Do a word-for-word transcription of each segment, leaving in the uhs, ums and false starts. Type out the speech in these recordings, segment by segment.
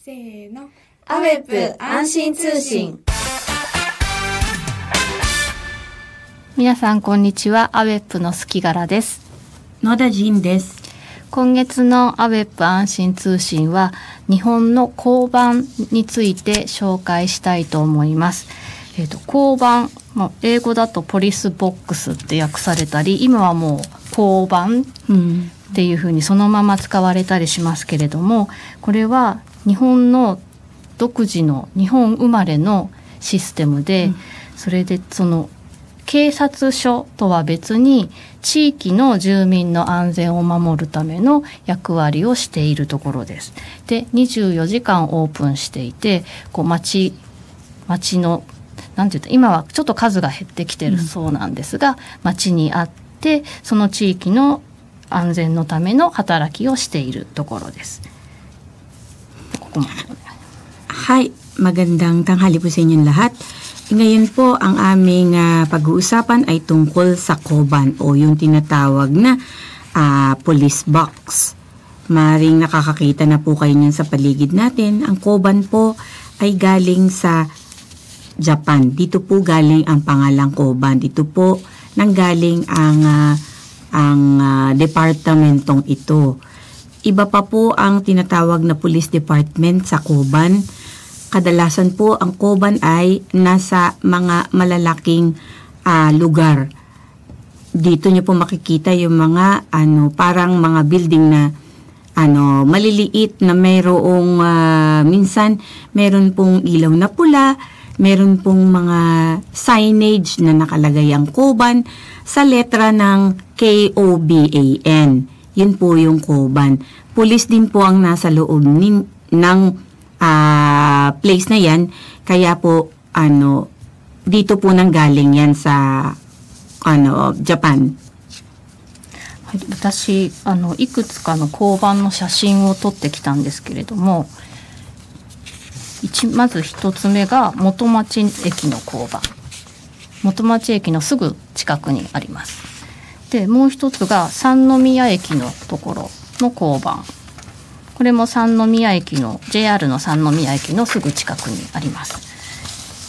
せーの。アウェップ安心通信。 皆さんこんにちは。アウェップのすきがらです。 野田仁です。 今月のアウェップ安心通信は日本の交番について紹介したいと思います。えーと、交番、まあ、英語だとポリスボックスって訳されたり、今はもう交番っていうふうにそのまま使われたりしますけれども、これは日本の独自の日本生まれのシステムで、うん、それでその警察署とは別に地域の住民の安全を守るための役割をしているところです。で、にじゅうよじかんオープンしていて、こう町町のなんていうと今はちょっと数が減ってきてるそうなんですが、うん、町にあってその地域の安全のための働きをしているところです。ここまで。 Hi, magandang tanghali po sa inyong lahat. Ngayon po ang aming uh, pag-uusapan ay tungkol sa Koban o yung tinatawag na uh, police box. Maring nakakakita na po kayo niyan sa paligid natin. Ang Koban po ay galing sa Japan. Dito po galing ang pangalang Koban. Dito po nanggaling ang uh, ang uh, departamentong ito. Iba pa po ang tinatawag na police department sa Koban. Kadalasan po ang Koban ay nasa mga malalaking uh, lugar. Dito niyo po makikita yung mga ano parang mga building na ano maliliit na mayroong uh, minsan meron pong ilaw na pula, meron pong mga signage na nakalagay ang Koban sa letra ng K O B A N. Yun po yung Koban. Pulis din po ang nasa loob nin, ng uh, place na yan. Kaya po, ano, dito po nanggaling yan sa, ano, Japan. 私、あの、いくつかの交番の写真を撮ってきたんですけれども、まず一つ目が元町駅の交番。元町駅のすぐ近くにあります。で、もう一つが三宮駅のところの交番。これも三宮駅の ジェイアール の三宮駅のすぐ近くにあります。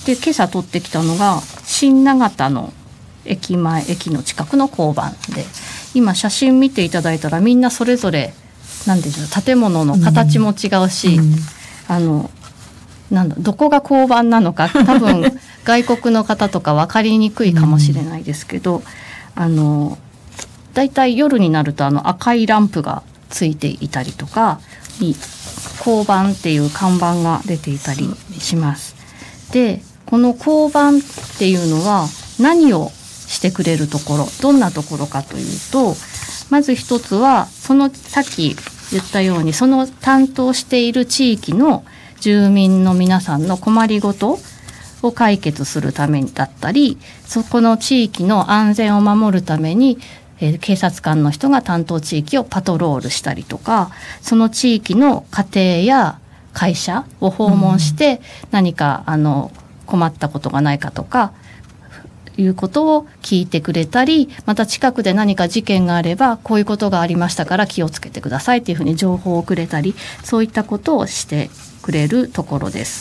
で、今朝撮ってきたのが新長田の駅前駅の近くの交番で、今写真見ていただいたらみんなそれぞれなんでしょう、建物の形も違うし、うん、あのなんだどこが交番なのか多分外国の方とか分かりにくいかもしれないですけど、うん、あのだいたい夜になるとあの赤いランプがついていたりとかに交番っていう看板が出ていたりします。で、この交番っていうのは何をしてくれるところ、どんなところかというと、まず一つはそのさっき言ったようにその担当している地域の住民の皆さんの困りごとを解決するためだったり、そこの地域の安全を守るために、えー、警察官の人が担当地域をパトロールしたりとか、その地域の家庭や会社を訪問して何か、うん、あの困ったことがないかとかいうことを聞いてくれたり、また近くで何か事件があればこういうことがありましたから気をつけてくださいっていうふうに情報をくれたり、そういったことをしてくれるところです。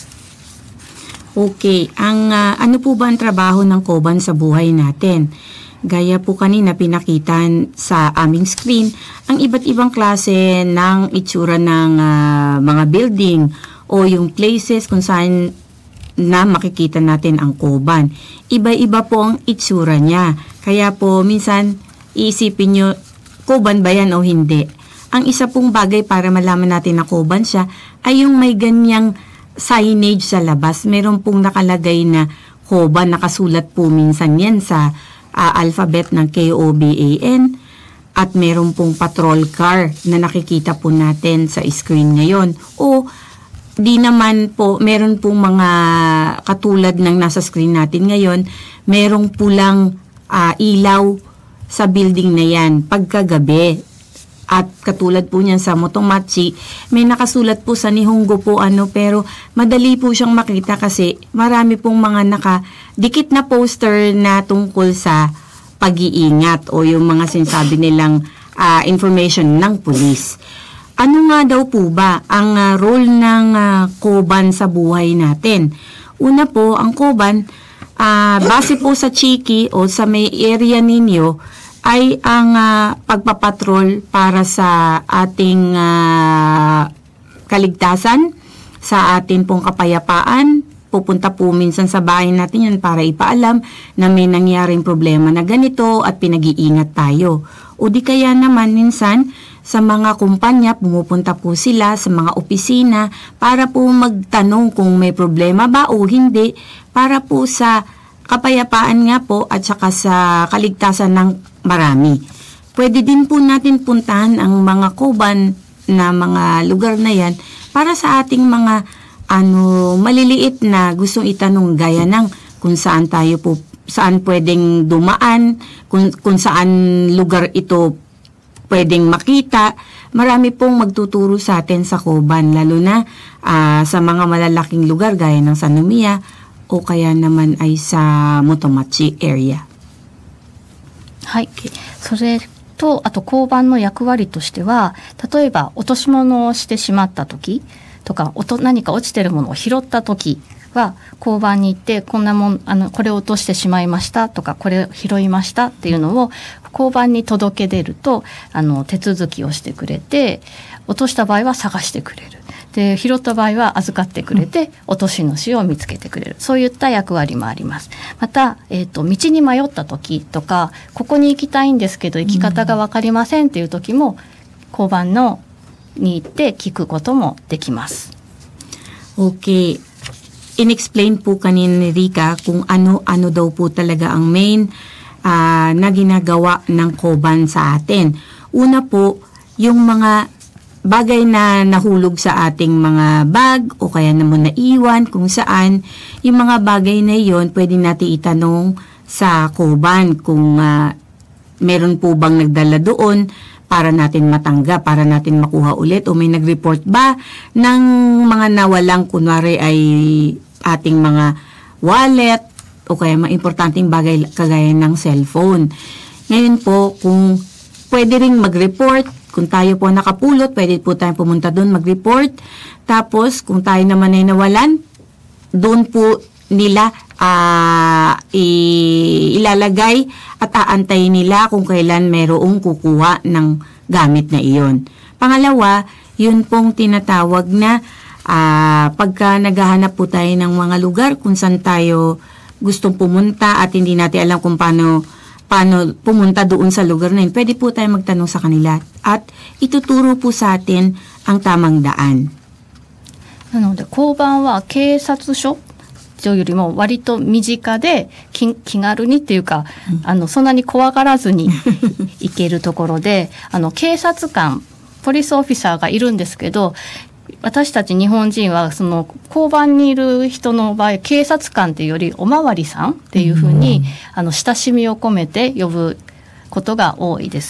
Okay, ang uh, ano po ba ang trabaho ng Koban sa buhay natin? Gaya po kanina pinakitan sa aming screen ang iba't ibang klase ng itsura ng uh, mga building o yung places kung saan na makikita natin ang Koban. Iba-iba po ang itsura niya. Kaya po minsan iisipin nyo, Koban ba yan o hindi? Ang isa pong bagay para malaman natin na Koban siya ay yung may ganyang signage sa labas. Meron pong nakalagay na Koban, nakasulat po minsan yan sa uh, alphabet ng K O B A N, at meron pong patrol car na nakikita po natin sa screen ngayon. O di naman po, meron pong mga katulad ng nasa screen natin ngayon, merong pulang uh, ilaw sa building na yan pagkagabi. At katulad po niyan sa Motomachi, may nakasulat po sa Nihongo po ano, pero madali po siyang makita kasi marami pong mga nakadikit na poster na tungkol sa pag-iingat o yung mga sinasabi nilang uh, information ng pulis. ano nga daw po ba ang uh, role ng uh, Koban sa buhay natin? Una po, ang Koban, uh, base po sa Chiki o sa may area ninyo, ay ang uh, pagpapatrol para sa ating uh, kaligtasan, sa atin pong kapayapaan. Pupunta po minsan sa bahay natin yan para ipaalam na may nangyaring problema na ganito at pinag-iingat tayo. O di kaya naman minsan sa mga kumpanya, pumupunta po sila sa mga opisina para po magtanong kung may problema ba o hindi, para po sa kapayapaan nga po at saka sa kaligtasan ng marami. Pwede din po natin puntahan ang mga Koban na mga lugar na yan para sa ating mga ano maliliit na gustong itanong, gaya ng kung saan tayo po, saan pwedeng dumaan, kung, kung saan lugar ito pwedeng makita. Marami pong magtuturo sa atin sa Koban, lalo na uh, sa mga malalaking lugar gaya ng San Lucia o kaya naman ay sa Motomachi area. はい。それと、あと交番の役割としては、例えば落とし物をしてしまった時とか、おと何か落ちてるものを拾った時は交番に行って、こんなもん、あのこれを落としてしまいましたとか、これを拾いましたっていうのを交番に届け出ると、あの手続きをしてくれて、落とした場合は探してくれる。で、拾った場合は預かってくれて、落とし主を見つけてくれる。そういった役割もあります。また、えっと、道に迷った時とか、ここに行きたいんですけど、行き方がわかりませんっていう時も、交番のに行って聞くこともできます。 Okay. In-explain po kanina ni Rica kung ano-ano daw po talaga ang main uh, na ginagawa ng Koban sa atin. Una po, yung mga bagay na nahulog sa ating mga bag o kaya naman naiwan kung saan, yung mga bagay na yon pwede natin itanong sa Koban kung uh, meron po bang nagdala doon para natin matanggap, para natin makuha ulit, o may nag-report ba ng mga nawalang, kunwari ay ating mga wallet o kaya mga importanteng bagay kagaya ng cellphone. Ngayon po, kung pwede ring mag-report, kung tayo po nakapulot, pwede po tayong pumunta doon mag-report. Tapos, kung tayo naman ay nawalan, doon po nila uh, ilalagay at aantayin nila kung kailan mayroong kukuha ng gamit na iyon. Pangalawa, yun pong tinatawag na uh, pagka naghahanap po tayo ng mga lugar kung saan tayo gustong pumunta at hindi natin alam kung paano paano pumunta doon sa lugar na yun, pwede po tayo magtanong sa kanila at ituturo po sa atin ang tamang daan. なので交番は警察署というよりも割と身近で 気, 気軽にっていうか、うん、あのそんなに怖がらずに行けるところであの警察官ポリスオフィサーがいるんですけど、私たち日本人はその交番にいる人の場合警察官っていうよりおまわりさんっていうふうに、うん、あの親しみを込めて呼ぶことが多いです。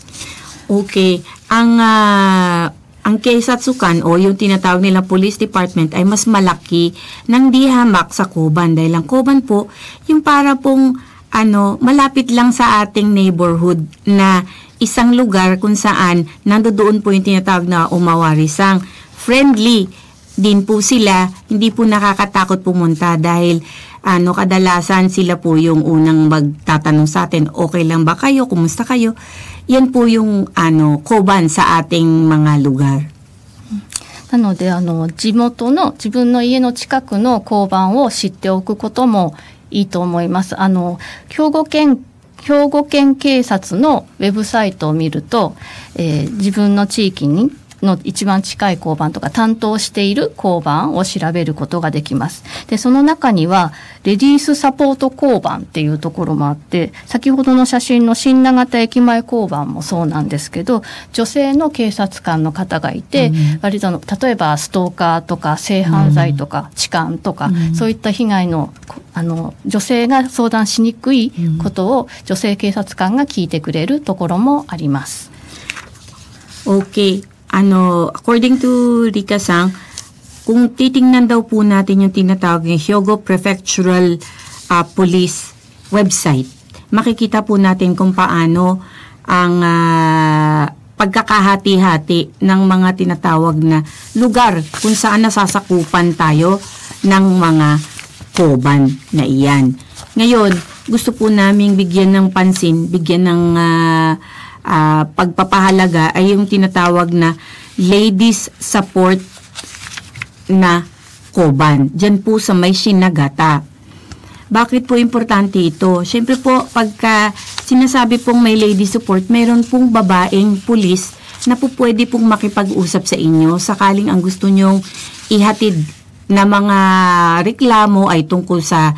Okay. Ang uh, ang keisatsukan o yung tinatawag nilang police department ay mas malaki nang di hamak sa Koban dahil ang Koban po yung para pong ano malapit lang sa ating neighborhood na isang lugar kung saan nandoon po yung tinatawag na umawarisang. Friendly din po sila, hindi po nakakatakot pumunta dahil ano kadalasan sila po yung unang magtatanong sa atin, okay lang ba kayo, kumusta kayo? Yan po yung ano Koban sa ating mga lugar. なのであの地元の自分の家の近くの交番を知っておくこともいいと思います。あの兵庫県兵庫県警察のウェブサイトを見ると、えー、自分の地域にの一番近い交番とか担当している交番を調べることができます。で、その中にはレディースサポート交番っていうところもあって、先ほどの写真の新長田駅前交番もそうなんですけど、女性の警察官の方がいて、うん、割との例えばストーカーとか性犯罪とか、うん、痴漢とか、うん、そういった被害のあの女性が相談しにくいことを女性警察官が聞いてくれるところもあります。 Okay. Ano, according to Rika-san, kung titingnan daw po natin yung tinatawag ng Hyogo Prefectural uh, Police website, makikita po natin kung paano ang uh, pagkakahati-hati ng mga tinatawag na lugar kung saan nasasakupan tayo ng mga koban na iyan. Ngayon, gusto po naming bigyan ng pansin, bigyan ng uh, uh, pagpapahalaga ay yung tinatawag na ladies support na koban. Diyan po sa may Shinagata. Bakit po importante ito? Siyempre po, pagka sinasabi pong may lady support, mayroon pong babaeng pulis na po pwede pong makipag-usap sa inyo sakaling ang gusto nyong ihatid na mga reklamo ay tungkol sa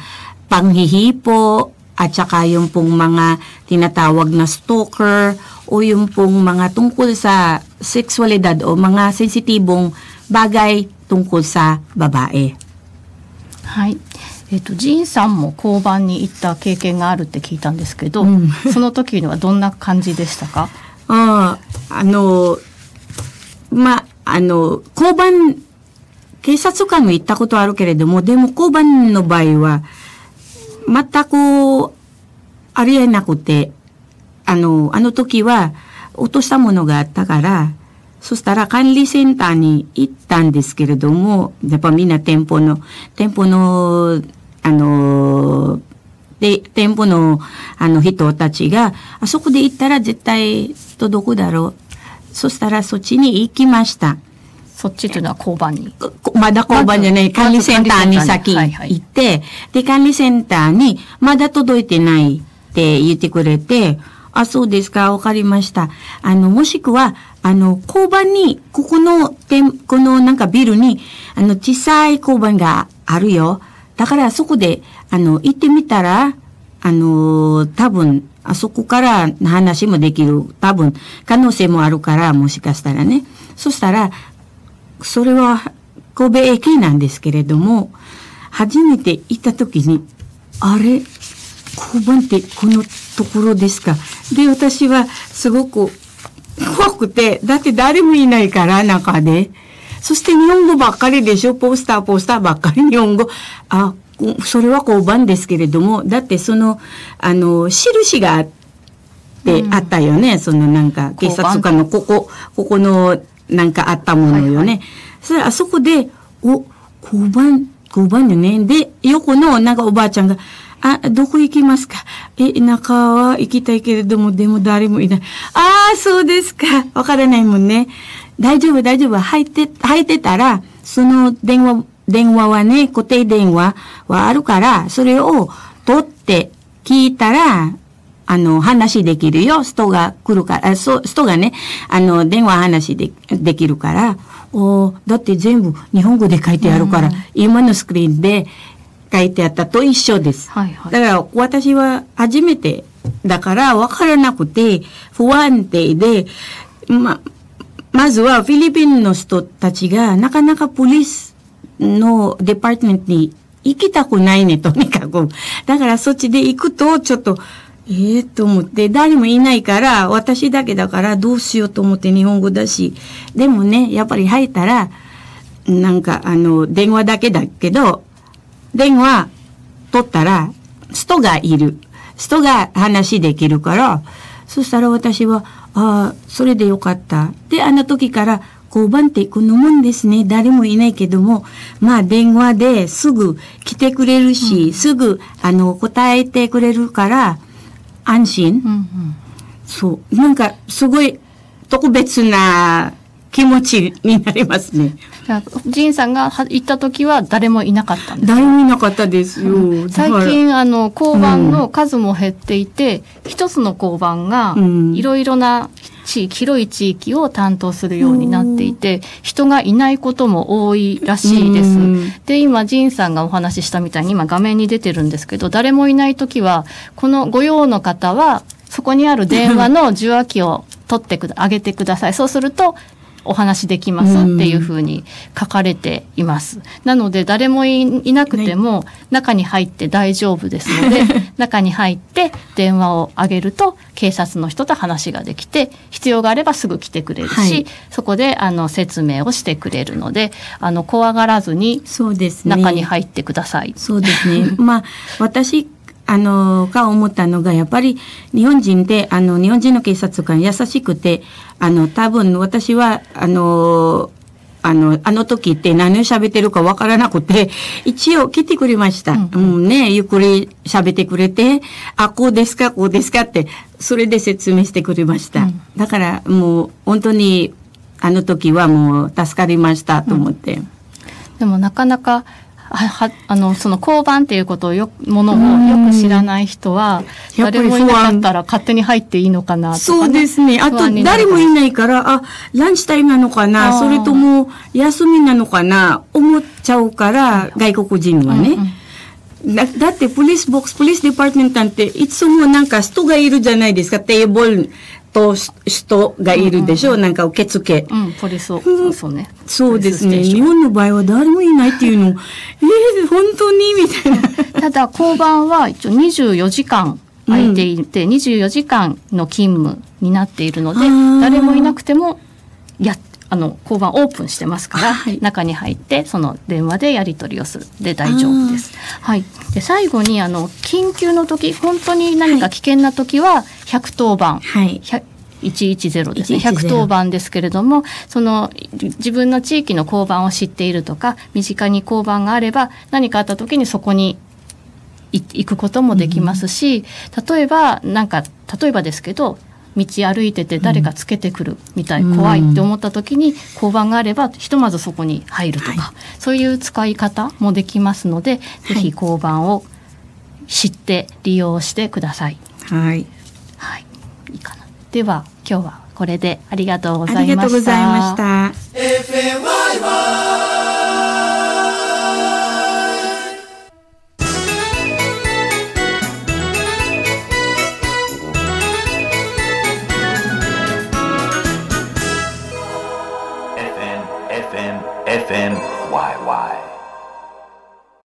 panghihipo at saka yung pong mga tinatawag na stalker o yung pong mga tungkol sa sexualidad o mga sensitibong bagay tungkol sa babae. はい。えっと、ジンさんも交番に行った経験があるって聞いたんですけど、 うん、 その時にはどんな感じでしたか？ ああ、あの、ま、あの、交番、警察官も行ったことあるけれども、でも交番の場合は、全くありえなくて、あの、あの時は落としたものがあったから、そしたら管理センターに行ったんですけれども、やっぱみんな店舗の、店舗の、あの、で、店舗の、あの人たちが、あそこで行ったら絶対届くだろう。そしたらそっちに行きました。 そっちというのは交番に。 まだ交番じゃない、管理センターに先行って、で、管理センターにまだ届いてないって言ってくれて、あ、そうですか、わかりました。あの、もしくは、あの、交番に、ここの、このなんかビルに、あの、小さい交番があるよ。だからそこで、あの、行ってみたら、あの、多分、あそこから話もできる、多分、可能性もあるから、もしかしたらね。そしたら、それは、神戸駅なんですけれども、初めて行った時に、あれ、交番ってこのところですか。で、私はすごく怖くて、だって誰もいないから、中で。そして日本語ばっかりでしょ。ポスター、ポスターばっかり日本語。あ、それは交番ですけれども、だってその、あの、印があって、うん、あったよね。そのなんか、警察官のここ、ここのなんかあったものよね。はいはい、それあそこで、お、交番、交番よね。で、横のなんかおばあちゃんが、あ、どこ行きますか？え、中は行きたいけれども、でも誰もいない。ああ、そうですか。わからないもんね。大丈夫、大丈夫。入って、入ってたら、その電話、電話はね、固定電話はあるから、それを取って聞いたら、あの、話できるよ。人が来るから、そ人がね、あの、電話話で、できるから、おだって全部日本語で書いてあるから、うん、今のスクリーンで、書いてあったと一緒です。はいはい、だから私は初めてだから分からなくて不安定で、ま、まずはフィリピンの人たちがなかなかポリスのデパートメントに行きたくないね、とにかく。だからそっちで行くとちょっと、ええー、と思って誰もいないから私だけだからどうしようと思って日本語だし。でもね、やっぱり入ったらなんかあの電話だけだけど、電話取ったら人がいる。人が話できるから、そしたら私は、ああ、それでよかった。で、あの時から交番ってこのもんですね。誰もいないけども、まあ電話ですぐ来てくれるし、うん、すぐあの答えてくれるから安心。うんうん、そう。なんかすごい特別な気持ちになりますね。 ジンさんが行った時は誰もいなかったんですか？ 誰もいなかったですよ。うん、 最近あの交番の数も減っていて、うん、一つの交番がいろいろな地域、広い地域を担当するようになっていて、うん、人がいないことも多いらしいです。うん、で、今ジンさんがお話ししたみたいに今画面に出てるんですけど、誰もいない時はこのご用の方はそこにある電話の受話器を取ってくだ上げてください。そうするとお話できますっていうふうに書かれています。なので誰も い, いなくても中に入って大丈夫ですので、中に入って電話を上げると警察の人と話ができて、必要があればすぐ来てくれるし、はい、そこであの説明をしてくれるので、あの怖がらずに中に入ってください。 そうですね。そうですね。まあ私あの、か思ったのが、やっぱり日本人って、あの、日本人の警察官優しくて、あの、多分私は、あの、あの、あの時って何を喋ってるかわからなくて、一応来てくれました。うん、うんね、ゆっくり喋ってくれて、あ、こうですか、こうですかって、それで説明してくれました。うん、だからもう本当に、あの時はもう助かりましたと思って。うん、 でもなかなか、ははあのその交番っていうことをよものをよく知らない人は誰もいなかったら勝手に入っていいのかなとか、ね、 そうですね。あと誰もいないからあランチタイムなのかなそれとも休みなのかな思っちゃうから外国人はね、うんうん、だ, だってポリスボックスポリスデパートメントなんていつもなんか人がいるじゃないですか。テーブルと人がいるでしょ、うんうん、なんか受付、 うん、ポリスを、そうそうね。 そうですね。日本の場合は誰もいないっていうの、えー、本当にみたいな。 ただ交番は一応にじゅうよじかん空いていて、うん、にじゅうよじかんの勤務になっているので、誰もいなくてもやあの交番オープンしてますから、はい、中に入ってその電話でやり取りをするで大丈夫です。はい。で最後にあの緊急の時、本当に何か危険な時はひゃくとおばん、はい、いちいちゼロですね。ひゃくとおばんですけれども、その自分の地域の交番を知っているとか、身近に交番があれば何かあった時にそこに行くこともできますし、うん、例えばなんか例えばですけど。道歩いてて誰かつけてくるみたい、うん、怖いって思った時に交番があればひとまずそこに入るとか、はい、そういう使い方もできますので、はい、ぜひ交番を知って利用してください。 はい、 はい、いいかな。では今日はこれでありがとうございました。 ありがとうございました。